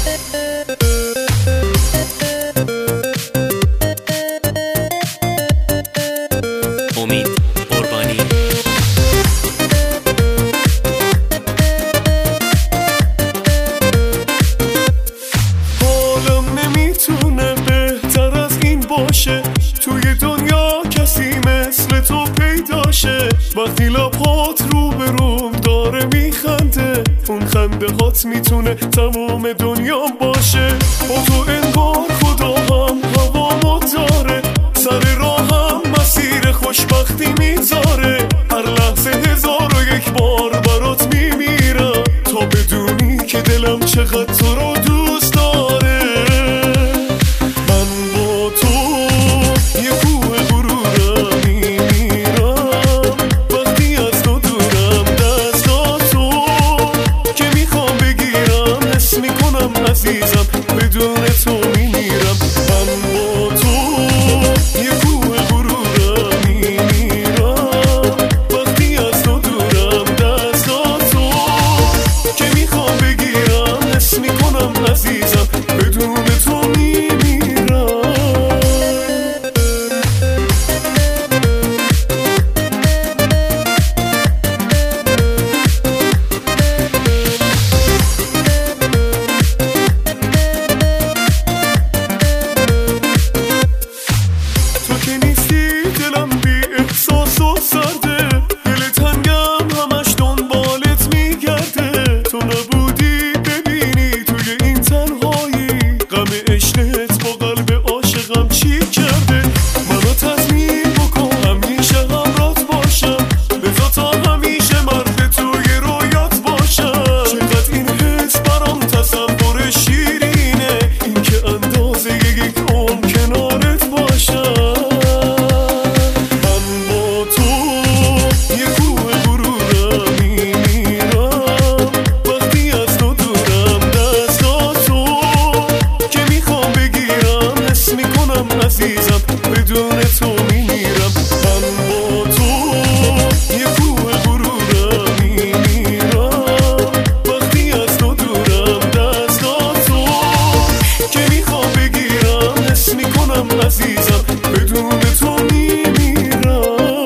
امید قربانی. حالم نمیتونه بهتر از این باشه، توی دنیا کسی مثل تو پیداشه. وقتی لبهات رو به روم داره میخنده، اون خنده هات میتونه تمام دنیا باشه. با تو انگار خدا هم هوامو داره، سر راهم مسیر خوشبختی میذاره. هر لحظه 1001 بار برات میمیرم، تا بدونی که دلم چقدر تو رو دوست داره. من با تو یه کوه غرورم میمیرم، وقتی از تو دورم دستاتو که میخوام بگیرم، حس میکنم عزیزم بدون تو میمیرم. من با تو یه کوه غرورم میمیرم، وقتی از تو دورم دستاتو که میخوام بگیرم، حس میکنم عزیزم بدون تو میمیرم. تو که نیستی دلم بی احساس و سرده، دل تنگم همش دنبالت میگرده. تو نبودی ببینی توی این تنهایی، غم عشقت با قلب عاشقم چی کرده. منو تضمین بکن همیشه همرات باشم، بذار تا همیشه مرد توی رویات باشم. چقدر این حس برام تصور شیرینه، این که اندازه یک عمر کنارت باشم. من با تو یه کوه غرورم میمیرم، وقتی از تو دورم دستاتو که میخوام بگیرم، حس میکنم عزیزم بدون تو میمیرم. من با تو یه کوه غرورم میمیرم، وقتی از تو دورم دستاتو که میخوام بگیرم، حس میکنم عزیزم بدون تو میمیرم.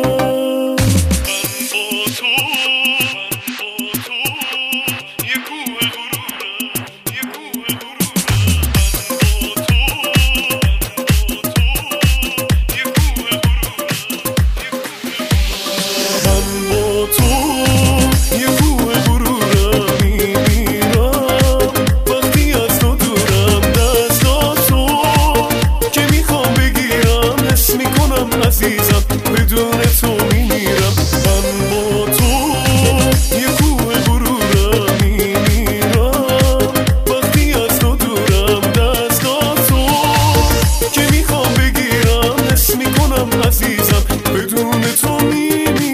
من با تو یه کوه غرورم میمیرم، وقتی از تو دورم دستاتو که میخوام بگیرم، حس میکنم عزیزم بدون تو میمیرم. من با تو یه کوه غرورم میمیرم، وقتی از تو دورم دستاتو که میخوام بگیرم، حس میکنم عزیزم بدون تو میمیرم.